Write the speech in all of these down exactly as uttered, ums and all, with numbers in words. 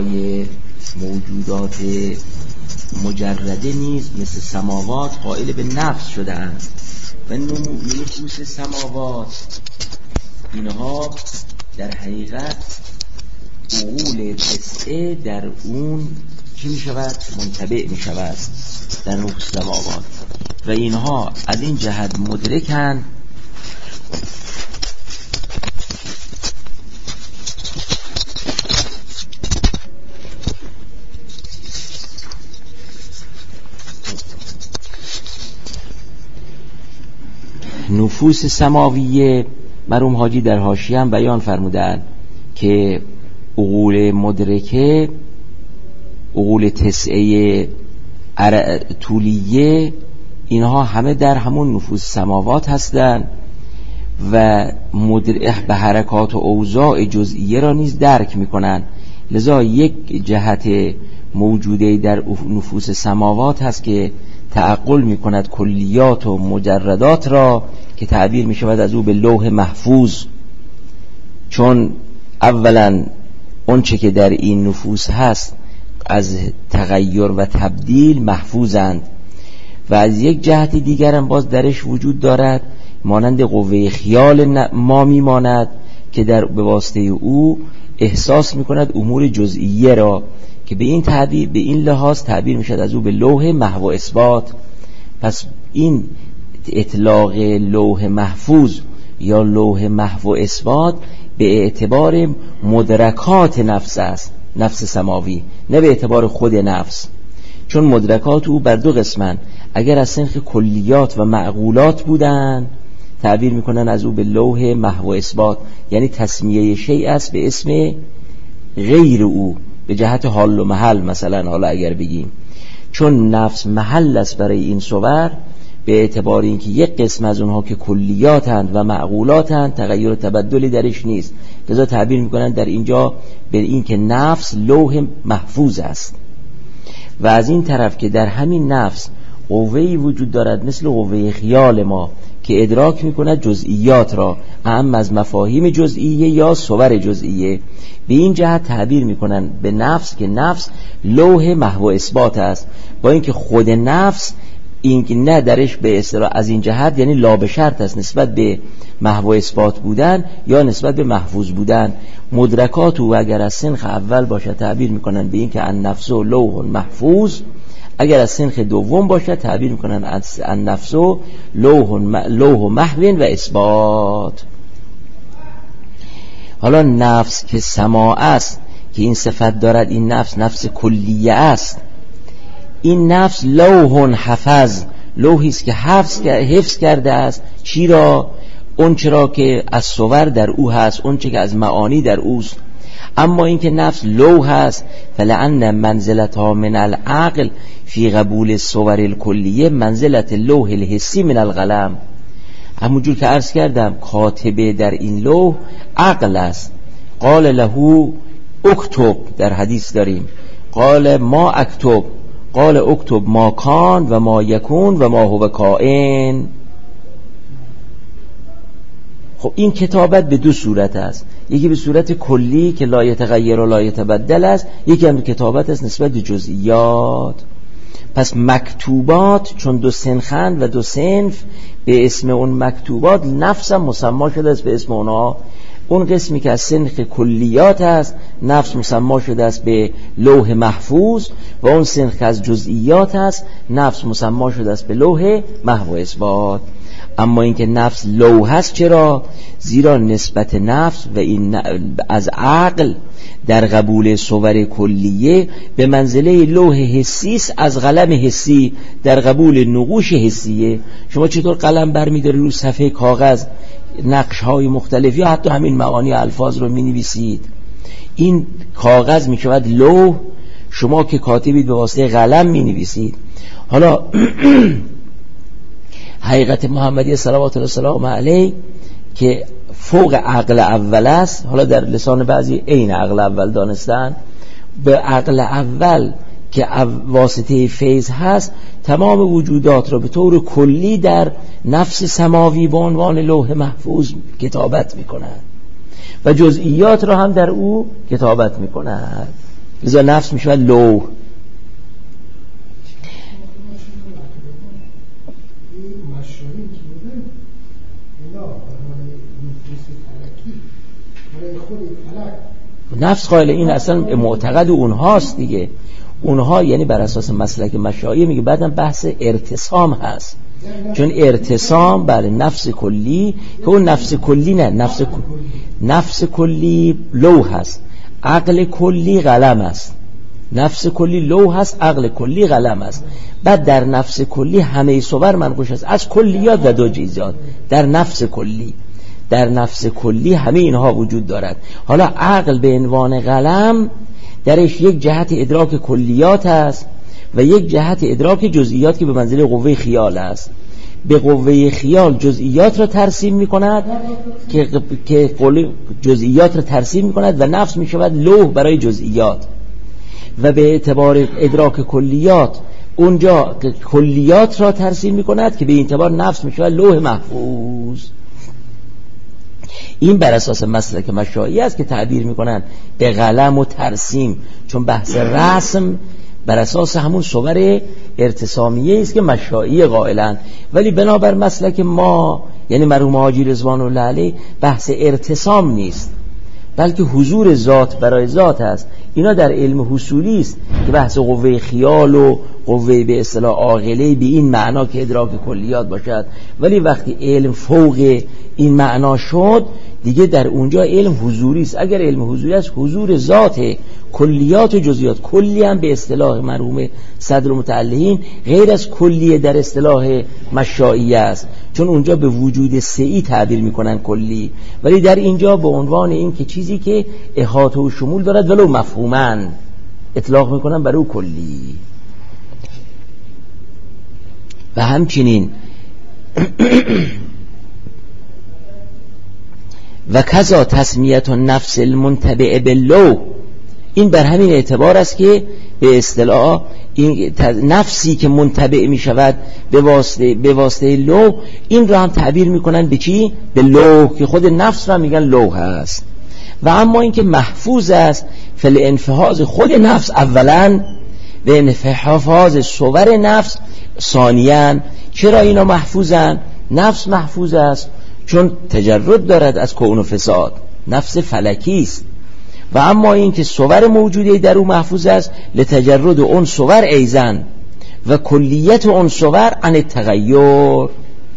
برای موجودات مجرده نیز مثل سماوات قائل به نفس شده‌اند و نفوس سماوات اینها در حقیقت عقول تسعه در اون چی می شود؟ منتبع می شود در نفوس سماوات و اینها از این جهت مدرکند نفوس سماویه. مرحوم حاجی در حاشیه هم بیان فرمودند که عقول مدرکه، عقول تسعه طولیه، اینها همه در همون نفوس سماوات هستند و مدرک به حرکات و اوضاع جزئیه را نیز درک میکنند. لذا یک جهت موجوده در نفوس سماوات هست که تعقل میکند کلیات و مجردات را که تعبیر میشود از او به لوح محفوظ، چون اولا اون چه که در این نفوس هست از تغییر و تبدیل محفوظند و از یک جهت دیگر هم باز درش وجود دارد مانند قوه خیال ما میماند که در به واسطه او احساس میکند امور جزئیه را که به این تعبیر به این لحاظ تعبیر میشد از او به لوح محو اثبات. پس این اطلاق لوح محفوظ یا لوح محو اثبات به اعتبار مدرکات نفس است، نفس سماوی، نه به اعتبار خود نفس، چون مدرکات او بر دو قسمن. اگر از سنخ کلیات و معقولات بودن تعبیر میکنن از او به لوح محو اثبات، یعنی تسمیه شیء است به اسم غیر او به جهت حال و محل. مثلا حالا اگر بگیم چون نفس محل است برای این صور، به اعتبار اینکه یک قسم از اونها که کلیاتند و معقولاتند تغییر و تبدلی درش نیست، لذا تعبیر میکنن در اینجا به این که نفس لوح محفوظ است. و از این طرف که در همین نفس قوه‌ای وجود دارد مثل قوه خیال ما که ادراک میکند جزئیات را، اهم از مفاهیم جزئیه یا صور جزئیه، به این جهت تعبیر میکنن به نفس که نفس لوح محو اثبات است، با اینکه خود نفس این که نه درش به اصطلاح از این جهت یعنی لا به شرط است نسبت به محو اثبات بودن یا نسبت به محفوظ بودن. مدرکات او اگر از سنخ اول باشه تعبیر میکنن به این که النفس لوح محفوظ، اگر از سنخ دوم باشه تعبیر میکنن از النفس لوح لوح محو و اثبات. حالا نفس که سماع است که این صفت دارد، این نفس نفس کلیه است. این نفس لوح حفظ، لوحی است که حفظ حفظ کرده است چی را؟ اون چرا که از صور در او هست، اون چه که از معانی در اوست. اما این که نفس لوح هست، فلعن منزلتها من العقل فی قبول الصور الکلیه منزلت لوح الحسی من القلم. همونجور که عرض کردم کاتبه در این لوح عقل است. قال له اکتب، در حدیث داریم قال ما اکتب، قال اکتب ما کان و ما یکون و ما هو کائن. خب این کتابت به دو صورت است، یکی به صورت کلی که لا یتغیر و لا یتبدل است، یکی هم کتابت است نسبت به جزئیات. پس مکتوبات چون دو سنخند و دو سنف، به اسم اون مکتوبات نفس هم مسما شده است به اسم اونا. اون قسمی که از سنخ کلیات است نفس مسما شده است به لوح محفوظ، و اون سنخ که از جزئیات است نفس مسما شده است به لوح محو اثبات. اما اینکه نفس لوح است چرا؟ زیرا نسبت نفس و این از عقل در قبول صور کلیه به منزله لوح حسی است از قلم حسی در قبول نقوش حسیه. شما چطور قلم برمی‌داری رو صفحه کاغذ نقش‌های مختلف یا حتی همین معانی الفاظ رو می‌نویسید، این کاغذ می‌شود لوح، شما که کاتبید به واسطه قلم می‌نویسید. حالا حقیقت محمدی صلوات الله وسلام علیه که فوق عقل اول است، حالا در لسان بعضی عین عقل اول دانستن، به عقل اول که واسطه فیض هست تمام وجودات را به طور کلی در نفس سماوی به عنوان لوح محفوظ کتابت می‌کند و جزئیات را هم در او کتابت می‌کند. لذا نفس می شود لوح. نفس قائل این اصلا معتقد اونهاست دیگه. اونها یعنی بر اساس مسلک مشایعه میگه بعدم بحث ارتسام هست، چون ارتسام بر نفس کلی که اون نفس کلی نه نفس نفس کلی لوح هست، عقل کلی قلم است. نفس کلی لوح هست، عقل کلی قلم است. بعد در نفس کلی همه صور منقوش است از کلیات و دو جزئیات. در نفس کلی در نفس کلی همه اینها وجود دارد. حالا عقل به عنوان قلم درش یک جهت ادراک کلیات است و یک جهت ادراک جزئیات که به منزله قوه خیال است. به قوه خیال جزئیات را ترسیم می کند که که جزئیات را ترسیم می کند و نفس می شود لوح برای جزئیات، و به اعتبار ادراک کلیات اونجا کلیات را ترسیم می کند که به اعتبار نفس می شود لوح محفوظ. این بر اساس مسلک مشایعه است که تعبیر میکنن به قلم و ترسیم، چون بحث رسم بر اساس همون صور ارتسامیه است که مشایعه قائلن. ولی بنابر مسلک ما یعنی مرحوم حاجی رضوان الله علیه بحث ارتسام نیست، بلکه حضور ذات برای ذات است. اینا در علم حصولی است که بحث قوه خیال و قوه به اصطلاح عاقله به این معنا که ادراک کلیات باشد. ولی وقتی علم فوق این معنا شد دیگه در اونجا علم حضوری است. اگر علم حضوری است حضور ذات کلیات و جزئیات، کلی هم به اصطلاح مرحوم صدر المتعلقین غیر از کلیه در اصطلاح مشایعه است، چون اونجا به وجود سعی تعبیر میکنن کلی، ولی در اینجا به عنوان این که چیزی که احاطه و شمول دارد ولو مفهوماً اطلاق میکنن برای او کلی. و همچنین و کذا تسمیت نفس المنتبع باللوح، این بر همین اعتبار است که به اصطلاح این نفسی که منتبع می شود به واسطه به واسطه لوح، این را هم تعبیر میکنن به چی؟ به لوح، که خود نفس را میگن لوح است. و اما این که محفوظ است فل انفحاظ خود نفس اولا و انفحاظ صور نفس ثانیاً. چرا اینا محفوظن؟ نفس محفوظ است چون تجرد دارد از کون و فساد، نفس فلکی است. و اما این که صور موجوده در او محفوظ است لتجرد اون صور ایزن و کلیت اون صور عن التغیر.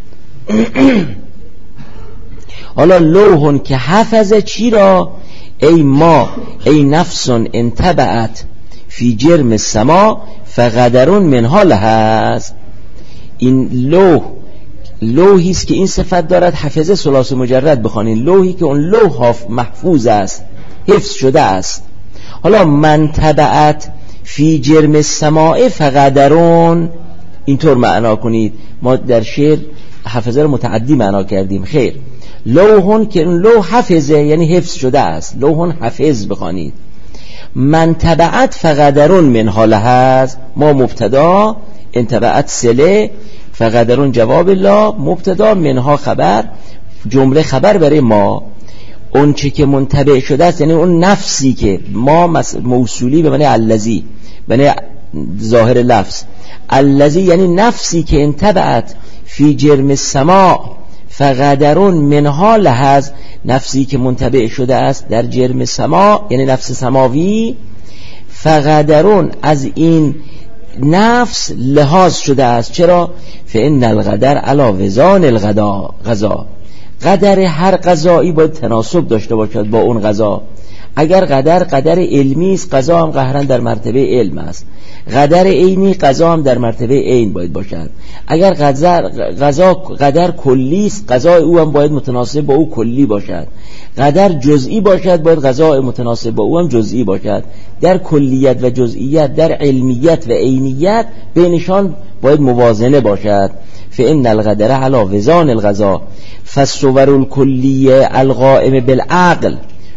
حالا لوحون که حفظ چی را؟ ای ما ای نفسون انتبعت فی جرم السما فقدرون منها لهست. این لوح لوحی است که این صفت دارد، حفظه ثلاث مجرد بخوانید، لوحی که اون لوح محفوظ است، حفظ شده است. حالا من تبعت فی جرم السماء فقدرون اینطور معنا کنید. ما در شعر حفظه رو متعدی معنا کردیم، خیر. لوحون که اون لوح حفظه یعنی حفظ شده است، لوحون حفظ بخوانید. من تبعت فقدرون من حاله هست، ما مبتدا، انتبعت سله، فقدرون جواب الله، مبتدا، منها خبر، جمله خبر برای ما. اون چی که منتبع شده است یعنی اون نفسی که ما موصولی به معنی الذی، به معنی ظاهر لفظ الذی، یعنی نفسی که انتبعت فی جرم السماء فقدرون منها لحظ، نفسی که منتبع شده است در جرم سما یعنی نفس سماوی، فقدرون از این نفس لحاظ شده است. چرا؟ فإن القدر علی وزان الغدا، غذا، قدر هر غذایی باید تناسب داشته باشد با اون غذا. اگر قدر قدر علمی است، قضا هم قهرن در مرتبه علم است. قدر عینی، قضا هم در مرتبه عین باید باشد. اگر قضا قدر کلی است، قضا او هم باید متناسب با او کلی باشد. قدر جزئی باشد، باید قضا متناسب با او هم جزئی باشد. در کلیت و جزئیت، در علمیت و عینیت بینشان باید موازنه باشد. فإن القدر علی وزان الغذا فالصور الکلیه القائم بالعقل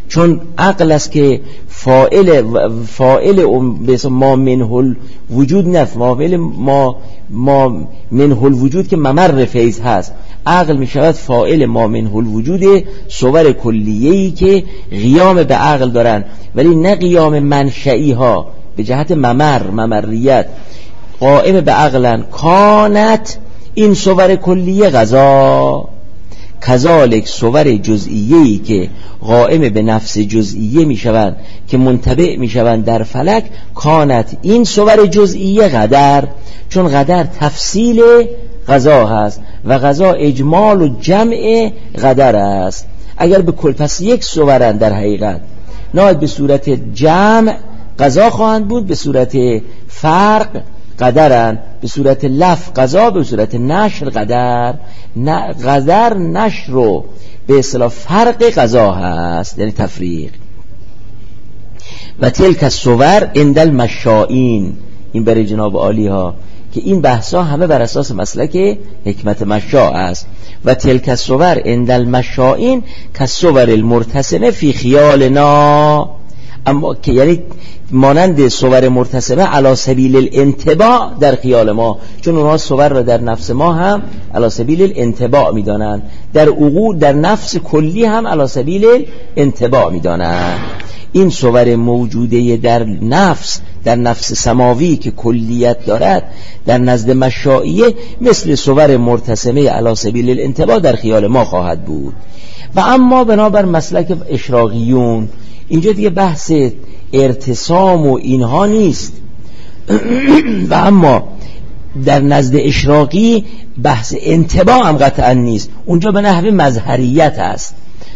چون عقل است که فاعل فاعل به ما منه الوجود نه، فاعل ما ما منه الوجود که ممر فیض هست. عقل می شود فاعل ما منه الوجود، صور کلیه‌ای که قیام به عقل دارن ولی نه قیام منشئی ها به جهت ممر ممریت، قائم به عقلن. کانت این صور کلیه غذا، کذالک صور جزئیه‌ای که قائم به نفس جزئیه میشوند که منتبع میشوند در فلک، کانت این صور جزئیه قدر، چون قدر تفصیل غذا هست و غذا اجمال و جمع قدر است. اگر به کل پس یک صورن در حقیقت، نه به صورت جمع غذا خواهند بود، به صورت فرق قدرن، به صورت لف غذا، به صورت نشر قدر. نه قدر نشر رو به اصطلاح فرق غذا هست، یعنی تفریق. و تلک الصور عند المشائین، این برای جناب عالی ها که این بحثا همه بر اساس مسلک حکمت مشاء است. و تلک الصور عند المشائین کالصور المرتسمه فی خیالنا، اما که یعنی مانند صور مرتسمه علی سبیل الانطباع در خیال ما، چون اونها صور را در نفس ما هم علی سبیل الانطباع میدانند، در عقول در نفس کلی هم علی سبیل الانطباع میدانند. این صور موجوده در نفس، در نفس سماوی که کلیت دارد، در نزد مشائیه مثل صور مرتسمه علی سبیل الانطباع در خیال ما خواهد بود. و اما بنابر مسلک اشراقیون اینجا دیگه بحث ارتسام و اینها نیست و اما در نزد اشراقی بحث انطباع هم قطعا نیست، اونجا به نحو مظهریت است.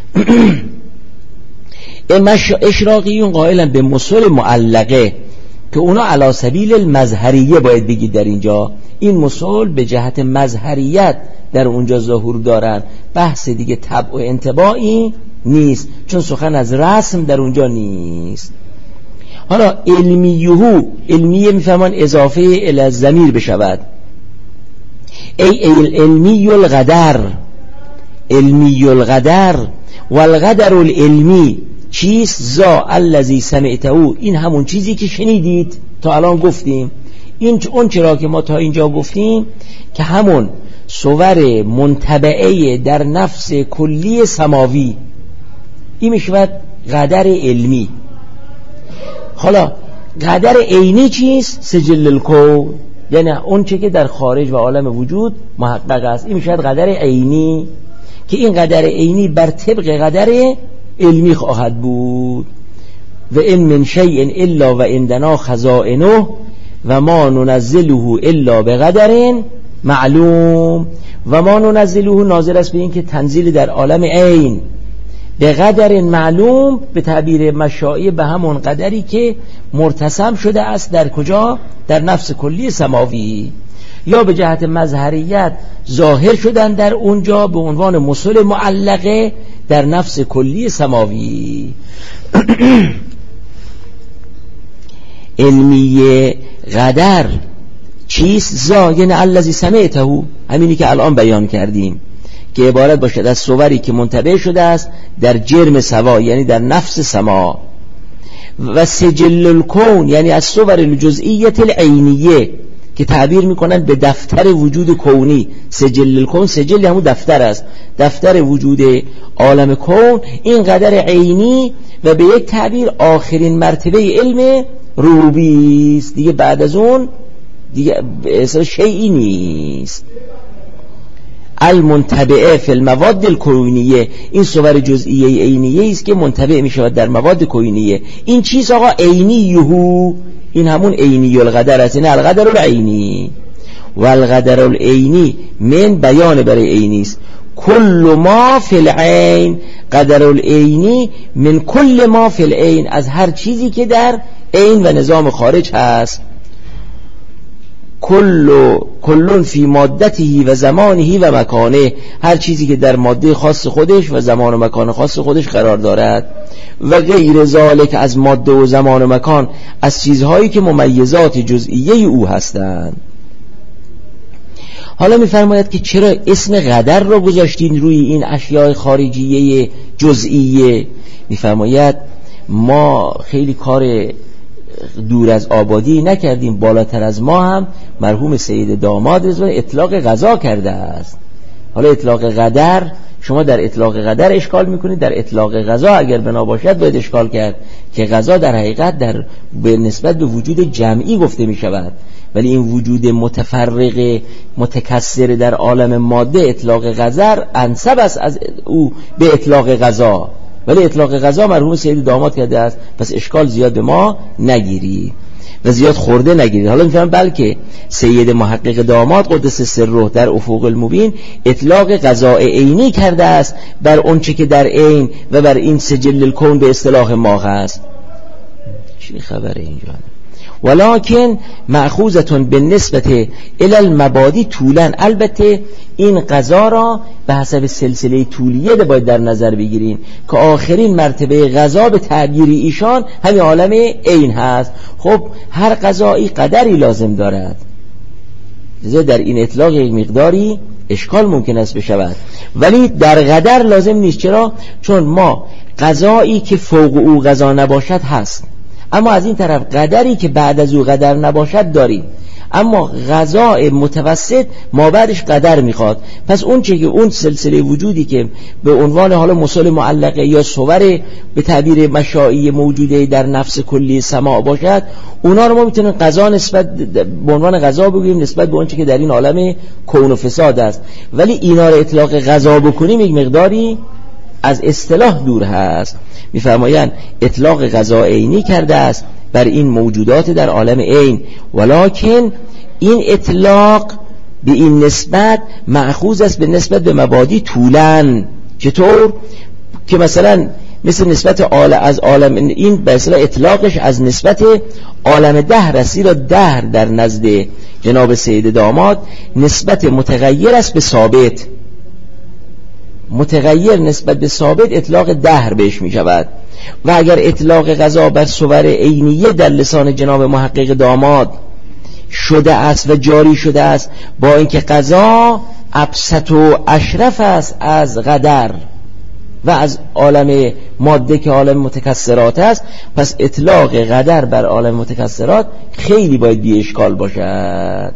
اشراقیون قائلن به مصول معلقه که اونا علی سبیل المظهریه باید بگید در اینجا، این مصول به جهت مظهریت در اونجا ظهور دارن، بحث دیگه طبع و انطباعی نیست، چون سخن از رسم در اونجا نیست. حالا علمیهو، علمیه میفهمان اضافه الی الضمیر بشود، ای علمی القدر، علمی القدر والقدر العلمی چیست؟ ذا الذی سمعته، این همون چیزی که شنیدید تا الان گفتیم. این اون چرا که ما تا اینجا گفتیم که همون صور منتبعه در نفس کلی سماوی، این میشود قدر علمی. حالا قدر عینی چیست؟ سجل الکون، یعنی اون چه که در خارج و عالم وجود محقق است، این میشود قدر عینی که این قدر عینی بر طبق قدر علمی خواهد بود. و ان من شیء الا و عندنا خزائنه و ما ننزله الا بقدر معلوم. و ما ننزله ناظر است به این که تنزیل در عالم عین، به قدر معلوم به تعبیر مشائی به همون قدری که مرتسم شده است در کجا؟ در نفس کلی سماوی، یا به جهت مظهریت ظاهر شدن در اونجا به عنوان مصول معلقه در نفس کلی سماوی. علمیه قدر چیست؟ ذا یعنی الذی سمعته، همینی که الان بیان کردیم که عبارت باشد از صوری که منتبع شده است در جرم سوا، یعنی در نفس سما. و سجل الکون یعنی از صور الجزئیت العینیه که تعبیر میکنن به دفتر وجود کونی. سجل الکون، سجل همون دفتر است، دفتر وجود عالم کون، این قدر عینی و به یک تعبیر آخرین مرتبه علم ربوبی است، دیگه بعد از اون دیگه اصلا شیئی نیست. المنتبعه فی المواد الکونیه، این صور جزئیه عینیه است که منتبع می شود در مواد کونیه. این چیز آقا عینی یهو، این همون عینی القدر است، این القدر العینی. و القدر العینی من بیان برای عینی است، کل ما فی العین، قدر العینی من کل ما فی العین، از هر چیزی که در عین و نظام خارج هست. کل کلون فی مادته و زمانه و مکانه، هر چیزی که در ماده خاص خودش و زمان و مکان خاص خودش قرار دارد. و غیر ذالک از ماده و زمان و مکان، از چیزهایی که ممیزات جزئیه او هستند. حالا میفرماید که چرا اسم قدر رو گذاشتین روی این اشیاء خارجیه جزئیه؟ میفرماید ما خیلی کار دور از آبادی نکردیم، بالاتر از ما هم مرحوم سید داماد رضوان اطلاق قضا کرده است. حالا اطلاق قدر شما در اطلاق قدر اشکال میکنید، در اطلاق قضا اگر بنا باشد باید اشکال کرد که قضا در حقیقت در به نسبت به وجود جمعی گفته میشود، ولی این وجود متفرق متکثر در عالم ماده اطلاق قدر انسب است از او به اطلاق قضا، ولی اطلاق قضا مرحوم سید داماد کرده است، پس اشکال زیاد به ما نگیری و زیاد خورده نگیرید. حالا میفهم بلکه سید محقق داماد قدس سره در افق المبین اطلاق قضاء عینی کرده است بر اون چه که در عین و بر این سجل الکون به اصطلاح ما هست. چی خبره اینجا؟ ولکن مأخوذتون به نسبت الی المبادی طولا، البته این قضا را به حسب سلسله طولیه باید در نظر بگیریم که آخرین مرتبه قضا به تعبیر ایشان همین عالم عین هست. خب هر قضایی قدری لازم دارد، لذا در این اطلاق یک مقداری اشکال ممکن است بشود، ولی در قدر لازم نیست. چرا؟ چون ما قضایی که فوق او قضا نباشد هست، اما از این طرف قدری که بعد از او قدر نباشد داریم، اما قضاء متوسط ما بعدش قدر میخواد. پس اون چه که اون سلسله وجودی که به عنوان حالا مصال معلقه یا صور به تعبیر مشائی موجوده در نفس کلی سماع باشد، اونا رو ما میتونیم قضا نسبت به عنوان قضا بگیریم نسبت به اون چه که در این عالم کون و فساد است، ولی اینا رو اطلاق قضا بکنیم یک مقداری از اصطلاح دور هست. میفرمایند اطلاق قضا عینی کرده است بر این موجودات در عالم عین، ولکن این اطلاق به این نسبت مأخوذ است به نسبت به مبادی طولن. چطور؟ که مثلا مثل نسبت عالم از عالم این به اصطلاح اطلاقش از نسبت عالم دهر است، را دهر در نزد جناب سید داماد نسبت متغیر است به ثابت، متغیر نسبت به ثابت اطلاق دهر بهش می شود. و اگر اطلاق قضا بر صور عینیه در لسان جناب محقق داماد شده است و جاری شده است، با اینکه قضا ابسط و اشرف است از قدر و از عالم ماده که عالم متکثرات است، پس اطلاق قدر بر عالم متکثرات خیلی باید بی اشکال باشد.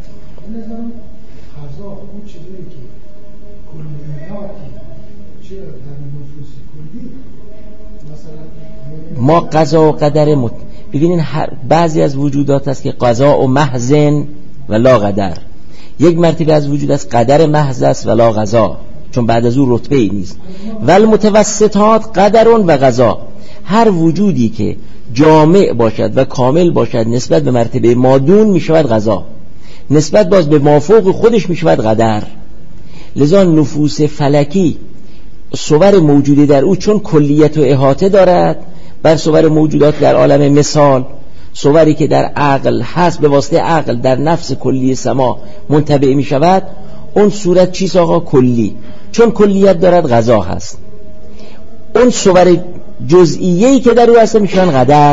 ما قضا و قدر مت... ببینین هر... بعضی از وجودات است که قضا و محضن و لا قدر، یک مرتبه از وجود است قدر محض است و لا قضا، چون بعد از او رتبه ای نیست. ول متوسطات قدرون و قضا، هر وجودی که جامع باشد و کامل باشد نسبت به مرتبه مادون می شود قضا، نسبت باز به مافوق خودش می شود قدر. لذا نفوس فلکی صور موجودی در او چون کلیت و احاطه دارد بر صور موجودات در عالم مثال، صوری که در عقل هست به واسطه عقل در نفس کلی سما منطبع می شود، اون صورت چیست آقا؟ کلی، چون کلیت دارد قضا هست. اون صور جزئیه‌ای که در او هست میشن قدر.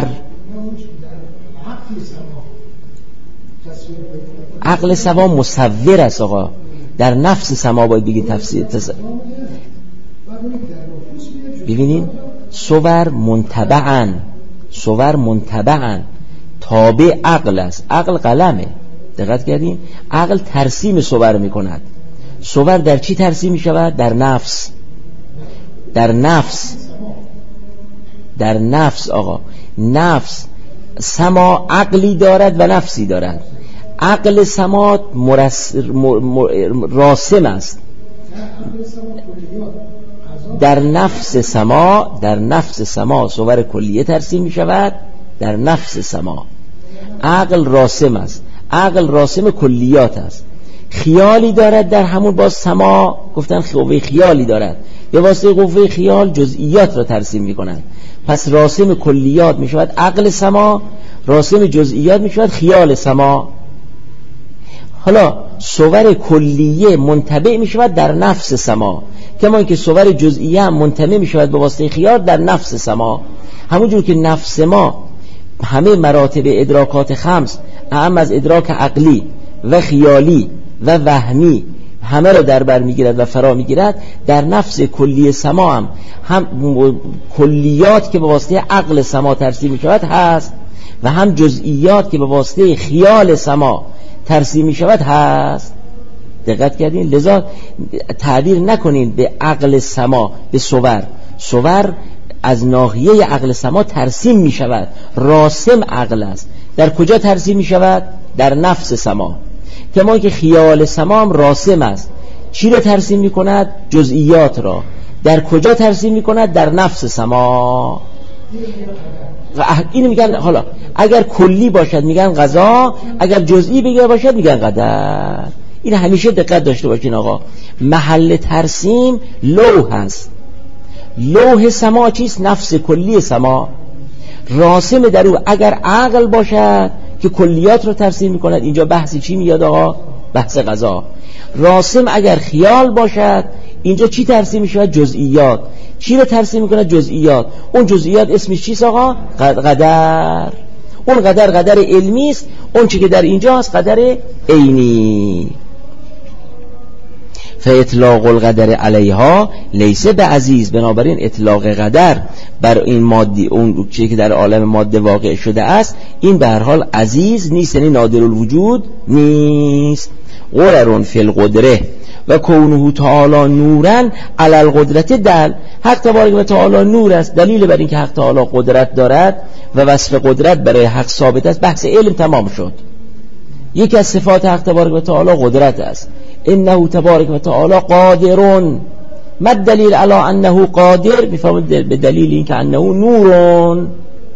عقل سما مصور است آقا، در نفس سما باید بگید تفسیر تص... ببینین صور منتبعن، صور منتبعن تابع عقل است، عقل قلمه، دقت کردین؟ عقل ترسیم صور می کند. صور در چی ترسیم می شود؟ در نفس، در نفس، در نفس آقا. نفس سما عقلی دارد و نفسی دارد. عقل سما مرس... مر... مر... راسم است در نفس سما، در نفس سما صور کلیه ترسیم می شود در نفس سما. عقل راسم است، عقل راسم کلیات است. خیالی دارد در همون باز سما، گفتن قوه خیالی دارد، به واسطه قوه خیال جزئیات را ترسیم می کنند. پس راسم کلیات می شود عقل سما، راسم جزئیات می شود خیال سما. حالا صور کلیه منطبع می شود در نفس سما، کما اینکه صور جزئیه هم منطبع می شود به واسطه خیال در نفس سما. همونجور که نفس ما همه مراتب ادراکات خمس اهم از ادراک عقلی و خیالی و وهمی همه را در بر میگیرد و فرا میگیرد، در نفس کلی سما هم, هم کلیات که به واسطه عقل سما ترسیم میشود هست و هم جزئیات که به واسطه خیال سما ترسیم میشود هست. دقت کردین؟ لذا تعبیر نکنین به عقل سما، به صور. صور از ناحیه عقل سما ترسیم می شود، راسم عقل است. در کجا ترسیم می شود؟ در نفس سما. کما که خیال سما هم راسم است. چی رو ترسیم می کند؟ جزئیات را. در کجا ترسیم می کند؟ در نفس سما. اینو میگن حالا اگر کلی باشد میگن قضا، اگر جزئی بگه باشد میگن قدر. این همیشه دقت داشته باشین آقا، محل ترسیم لوح هست. لوح سما چیست؟ نفس کلی سما. راسم در او اگر عقل باشد که کلیات رو ترسیم میکند، اینجا بحثی چی میاد آقا؟ بحث قضا. راسم اگر خیال باشد، اینجا چی ترسیم میشود؟ جزئیات. چی رو ترسیم میکند؟ جزئیات. اون جزئیات اسمش چیست آقا؟ قدر. اون قدر قدر علمی است، اون چی که در اینجا هست قدر عینی. فاطلاق القدر علیها لیس به عزیز، بنابراین اطلاق قدر بر این ماده، اون چیزی که در عالم ماده واقع شده است، این به هر حال عزیز نیست، یعنی نادر الوجود نیست. غرر فی القدره و کونه تعالی نورا علی القدرت دل. حق تبارک و تعالی نور است، دلیل بر این که حق تعالی قدرت دارد و وصف قدرت برای حق ثابت است. بحث علم تمام شد. یکی از صفات حق تبارک و تعالی قدرت است. انه تبارک و تعالی قادرون. ما الدلیل علی انه قادر؟ بفهمید به دلیل این که انه نورون،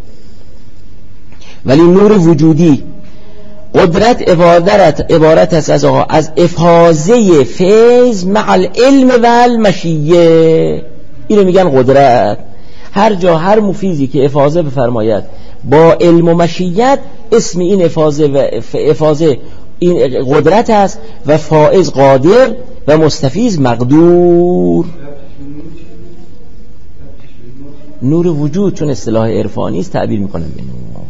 ولی نور وجودی. قدرت عبارت عبارت است از آقا از افاضه فیض مع العلم و المشیه. اینو میگن قدرت. هر جا هر مفیزی که افاضه بفرماید با علم و مشیت، اسم این افاضه و افاضه این قدرت است و فائز قادر و مستفیض مقدور. نور وجود چون اصطلاح عرفانی است تعبیر میکنن به نور.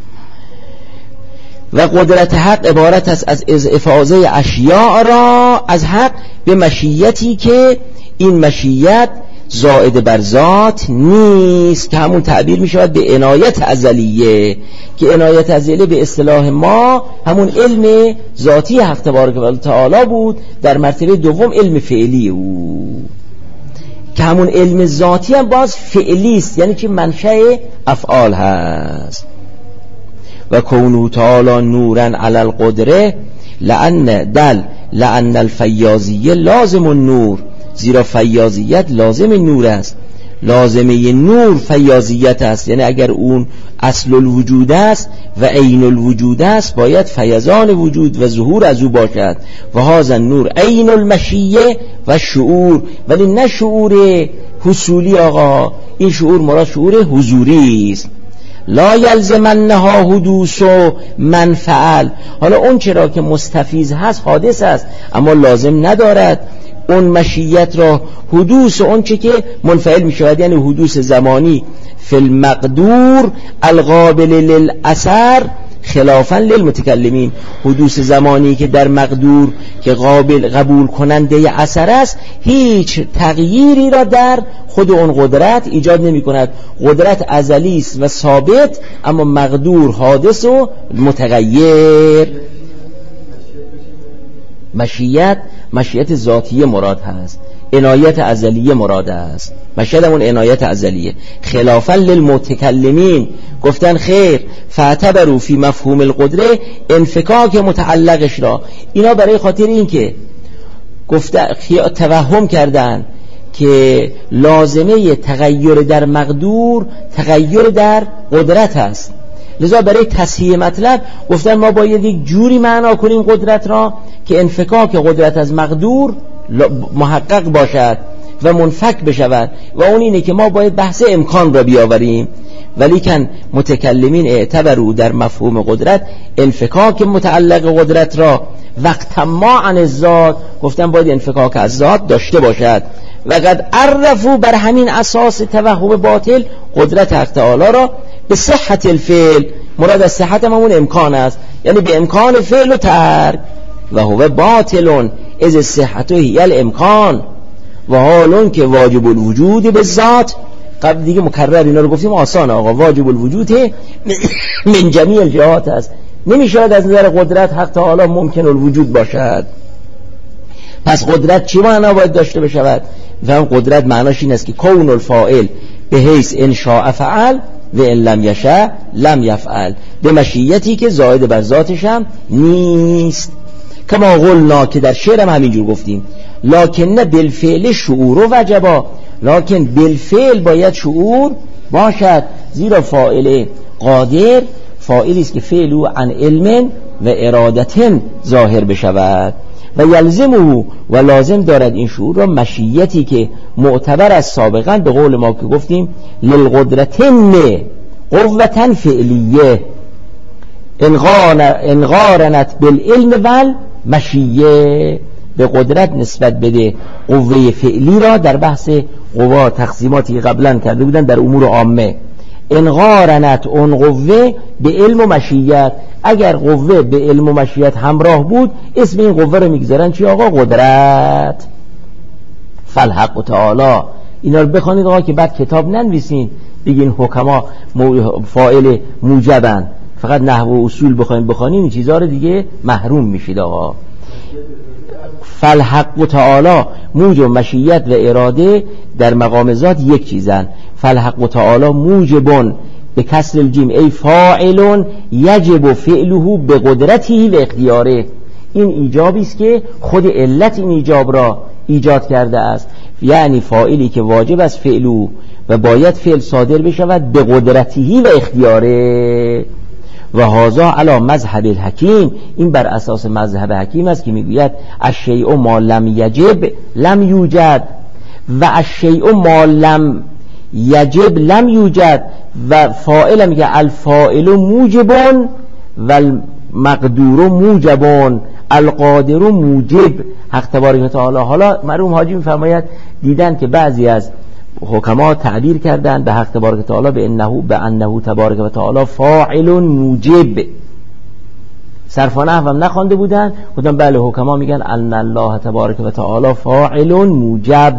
و قدرت حق عبارت است از افاضه اشیاء را از حق به مشیتی که این مشیت زائد بر ذات نیست، که همون تعبیر می شود به عنایت ازلیه، که عنایت ازلیه به اصطلاح ما همون علم ذاتی حق تبارک و تعالی بود. در مرتبه دوم علم فعلی او، که همون علم ذاتی هم باز فعلی است، یعنی که منشأ افعال هست. و کونه تعالی نورا علی القدره لأن دل لأن الفیاضیه لازم النور، زیرا فیاضیت لازم نور است. لازمه نور فیاضیت است، یعنی اگر اون اصل الوجود است و عین الوجود است، باید فیضان وجود و ظهور از او باشد. و هذا نور عین المشیه و شعور، ولی نه شعور حصولی آقا، این شعور مراد شعور حضوری است. لا یلزمنها حدوث و منفعل. حالا اون چرا که مستفیض هست حادث است، اما لازم ندارد اون مشیت را حدوث اون چه که منفعل می شود، یعنی حدوث زمانی فی المقدور القابل للاثر خلافا للمتکلمین. حدوث زمانی که در مقدور که قابل قبول کننده اثر است، هیچ تغییری را در خود اون قدرت ایجاد نمی کند. قدرت ازلی است و ثابت، اما مقدور حادث و متغیر. مشیت مشیت ذاتیه مراد هست، عنایت ازلیه مراد است. مشیت همون عنایت ازلیه. خلافا للمتکلمین گفتن خیر فاعتبروا فی مفهوم القدره انفکاک متعلقش را. اینا برای خاطر این که گفته توهم کردن که لازمه تغییر در مقدور تغییر در قدرت است، لذا برای تصحیح مطلب گفتن ما باید یک جوری معنا کنیم قدرت را که انفکاک قدرت از مقدور محقق باشد و منفک بشود، و اون اینه که ما باید بحث امکان را بیاوریم. ولیکن متکلمین اعتبروا در مفهوم قدرت انفکاک متعلق قدرت را وقت ما عن الذات، گفتن باید انفکاک از ذات داشته باشد. و قد عرفوا بر همین اساس توهم باطل قدرت حق تعالی را به صحت الفعل. مراد از صحت همون امکان است، یعنی به امکان فعل و ترک. و هو باطل از صحت هی الامکان و حالون که واجب الوجود به ذات. قبل دیگه مکرر اینا رو گفتیم، آسان آقا، واجب الوجود من جمیع الجهات است، نمیشود از نظر قدرت حق تعالی ممکن الوجود باشد. پس قدرت چی معنا باید داشته بشود؟ فهم قدرت معناش این است که کون الفاعل به حیث ان شاء فعل و ان لم یشاء لم یفعل، به مشیتی که زائد بر ذاتش هم نیست. کما قلنا که در شعر هم همینجور گفتیم، لکن بالفعل شعور و وجبا، لکن بالفعل باید شعور باشد، زیرا فاعل قادر فاعلی است که فعلو عن علم و ارادتن ظاهر بشود و یلزمه و لازم دارد این شعور را مشیتی که معتبر از سابقا به قول ما که گفتیم للقدرتن قوتن فعلیه انقارنت بالعلم ول مشیه، به قدرت نسبت بده قوه فعلی را در بحث قوا تقسیماتی که قبلا کرده بودن در امور عامه. انقارنت اون قوه به علم و مشیت، اگر قوه به علم و مشیت همراه بود اسم این قوه رو میگذارن چی آقا؟ قدرت. فالحق تعالی. اینا رو بخونید آقا که بعد کتاب ننویسین بگین حکما فاعل موجبن، فقط نحو و اصول بخواین بخونین این چیزا رو دیگه محروم میشید آقا. فالحق تعالی موجب مشیت و اراده در مقام ذات یک چیزن. فالحق تعالی موجبون به کسر الجیم ای فاعلون یجب فعله به قدرته و اختیاره. این ایجابی است که خود علت این ایجاب را ایجاد کرده است، یعنی فاعلی که واجب است فعلو و باید فعل صادر بشود به قدرته و اختیاره. و هذا علی مذهب الحکیم، این بر اساس مذهب حکیم است که میگوید الشیء ما لم یجب لم یوجد و الشیء ما لم یجب لم یوجد، و فاعل میگه الفاعل موجبون و المقدور موجبون القادر موجب. حق تبارک و تعالی. حالا مرحوم حاجی میفرماید دیدن که بعضی از حکما تعبیر کردن به حق تبارک و تعالی به انه به انه تبارک و تعالی فاعل موجب، صرف و نحو هم نخوانده بودن، گفتن بله حکما میگن ان الله تبارک و تعالی فاعل موجب،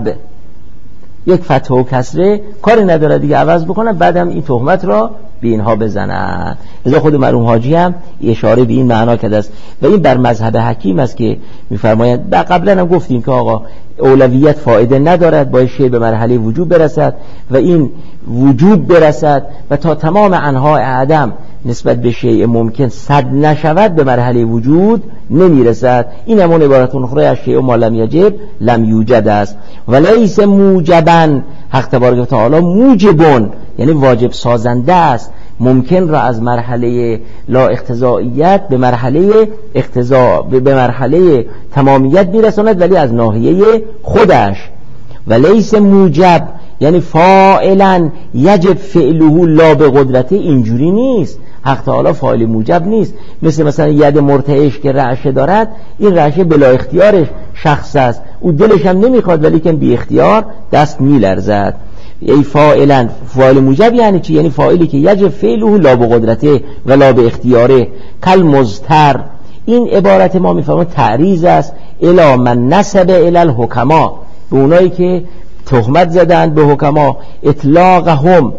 یک فتح و کسره کاری نداره دیگه عوض بکنن، بعدم این تهمت را به اینها بزنن. لذا خود مرحوم حاجی هم اشاره به این معنا کرده است و این بر مذهب حکیم است که میفرماید. قبلا هم گفتیم که آقا اولویت فایده ندارد، باید شیء به مرحله وجود برسد و این وجود برسد و تا تمام انواع عدم نسبت به شیء ممکن صد نشود به مرحله وجود نمیرسد. این همون عبارت اخرى از شیء ما لم یجب لم یوجد است. ولیس موجبا، حق تبارک و تعالی موجبون یعنی واجب سازنده است، ممکن را از مرحله لا اقتضائیت به مرحله اقتضا به مرحله تمامیت میرساند، ولی از ناحیه خودش. ولیس موجب یعنی فاعلا یجب فعله لا به قدرته، اینجوری نیست. حق تعالی فاعل موجب نیست، مثل مثلا ید مرتعش که رعشه دارد، این رعشه بلا اختیارش شخص است، او دلش هم نمیخواد ولی که بی اختیار دست میلرزد. ای فاعلا فاعل موجب یعنی چی؟ یعنی فاعلی که یجب فعله لا به قدرته و لا به اختیاره. کل مضطر، این عبارت ما میفهمه تعریض است الی من نسب الی الحکما، به اونایی که تهمت زدند به حکما، اطلاقهم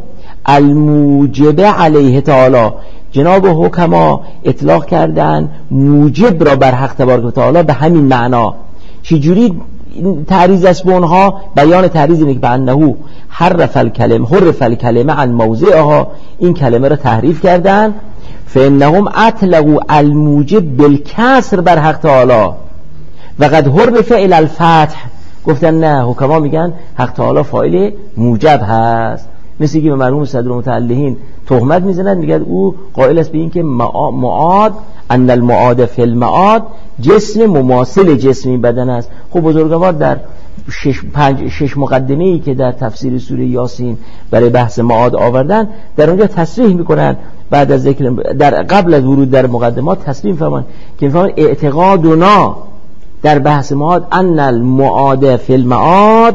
الموجب علیه تعالی، جناب حکما اطلاق کردن موجب را بر حق تبارک و تعالی به همین معنا. چجوری تعریض است به اونها؟ بیان تعریض اینه که به انه حرف الکلمه حرف الکلمه عن موضعها، این کلمه را تحریف کردن. فانهم اطلقوا الموجب بالکسر بر حق تعالی و قد حرف الی الفتح، گفتن نه حکما میگن حق تعالی فاعل موجب هست. مثل که به مرحوم صدر متعلهین تهمت میزنند، میگن او قائل است به این که معاد ان المعاد فی المعاد جسم مماثل جسمی بدن است. خب بزرگوار در شش, پنج شش مقدمه ای که در تفسیر سوره یاسین برای بحث معاد آوردن، در اونجا تصریح میکنن بعد از ذکر در قبل از ورود در مقدمات تصریح فرمان که میفهمن اعتقادنا در بحث معاد ان المعاد فی المعاد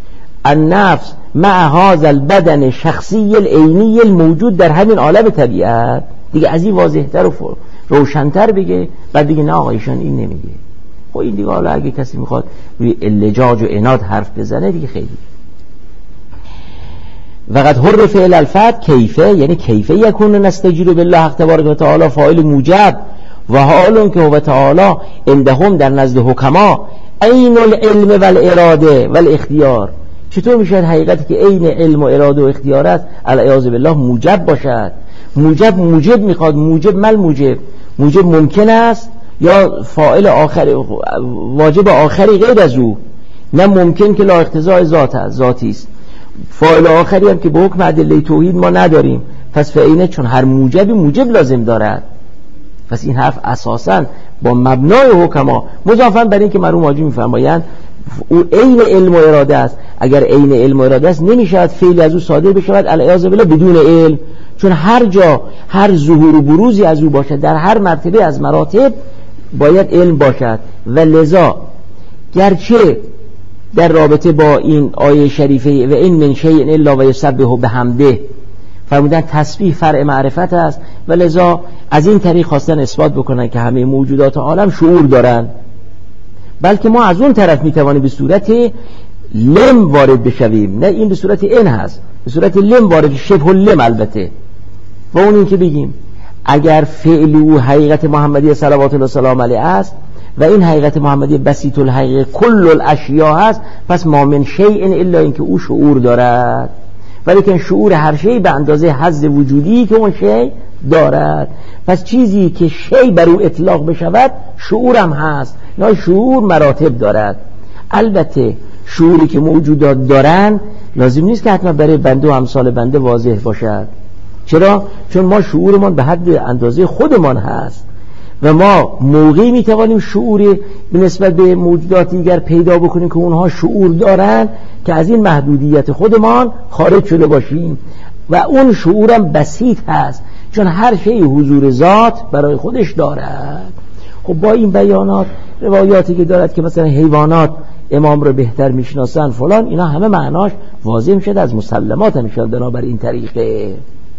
النفس مع هذا البدن شخصی العینی الموجود در همین عالم طبیعت. دیگه از این واضح‌تر و روشن‌تر بگه، بعد دیگه نه آقا ایشان این نمیگه. خب این دیگه حالا اگه کسی میخواد روی اللجاج و عناد حرف بزنه دیگه خیلی. وقد حر فعل الفت کیفه، یعنی کیفه یکون نستجیر بالله حق تبارک و تعالی فاعل موجب و حالون که هو تعالی عندهم در نزد حکما عین العلم و الاراده و الاختیار. چطور میشه حقیقتی که عین علم و اراده و اختیار است العیاذ بالله موجب باشد؟ موجب موجب میخواد، موجب مل موجب، موجب ممکن است یا فاعل آخر واجب آخری غیر از او، نه ممکن که لا اقتضاء ذات ذاتی است، فاعل آخری هم که به حکم ادله توحید ما نداریم. پس فعینه چون هر موجبی موجب لازم دارد. پس این حرف اساساً با مبنای حکما مضافاً بر این که مرحوم حاجی میفرمایند او عین علم و اراده است. اگر عین علم و اراده است نمیشود فعلی از او صادر بشود العیاذ بالله بدون علم، چون هر جا هر ظهور و بروزی از او باشد در هر مرتبه از مراتب باید علم باشد. و لذا گرچه در رابطه با این آیه شریفه و این من شیء الا و یسبح بحمده فرمودن تسبیح فرع معرفت است و لذا از این طریق خواستن اثبات بکنن که همه موجودات عالم شعور دارن، بلکه ما از اون طرف میتوانیم به صورت لم وارد بشویم، نه این به صورت ان هست، به صورت لم وارد، شبه لم البته. و اون این که بگیم اگر فعل او حقیقت محمدی صلوات الله سلام علیه است و این حقیقت محمدی بسیط الحقیقه کل الاشیاء هست، پس ما من شیء الا اینکه او شعور دارد، ولی که شعور هر شی به اندازه حظ وجودی که اون شی دارد. پس چیزی که شی بر او اطلاق بشود شعورم هست، یا شعور مراتب دارد. البته شعوری که موجودات دارن لازم نیست که حتما برای بنده و امثال بنده واضح باشد. چرا؟ چون ما شعورمان به حد اندازه خودمان هست و ما موقعی میتوانیم شعوری به نسبت به موجودات دیگر پیدا بکنیم که اونها شعور دارن که از این محدودیت خودمان خارج شده باشیم و اون شعورم بسیط هست، چون هر شی حضور ذات برای خودش دارد. خب با این بیانات روایاتی که دارد که مثلا حیوانات امام رو بهتر میشناسن فلان، اینا همه معناش واضح میشد از مسلمات میشد بنابر این طریقه.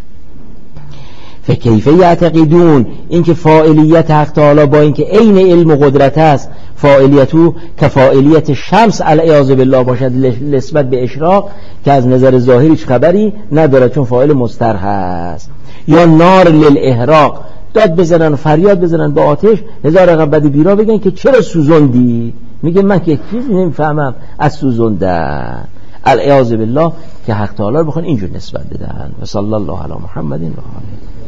فکیفه یعتقدون، این که فاعلیت حق تعالی با این که عین علم و قدرت است فاعلیتو که فاعلیت شمس العیاذ بالله باشد نسبت به اشراق که از نظر ظاهر هیچ خبری نداره چون فاعل مستر هست، یا نار للاحراق، داد بزنن فریاد بزنن با آتش، هزار رقم بعد بیرا بگن که چرا سوزوندی، میگه من که چیزی نمیفهمم از سوزوندن العیاذ بالله، که حق تعالی رو بخوان اینجور نسبت بدن. و صلی الله علی محمد و آله.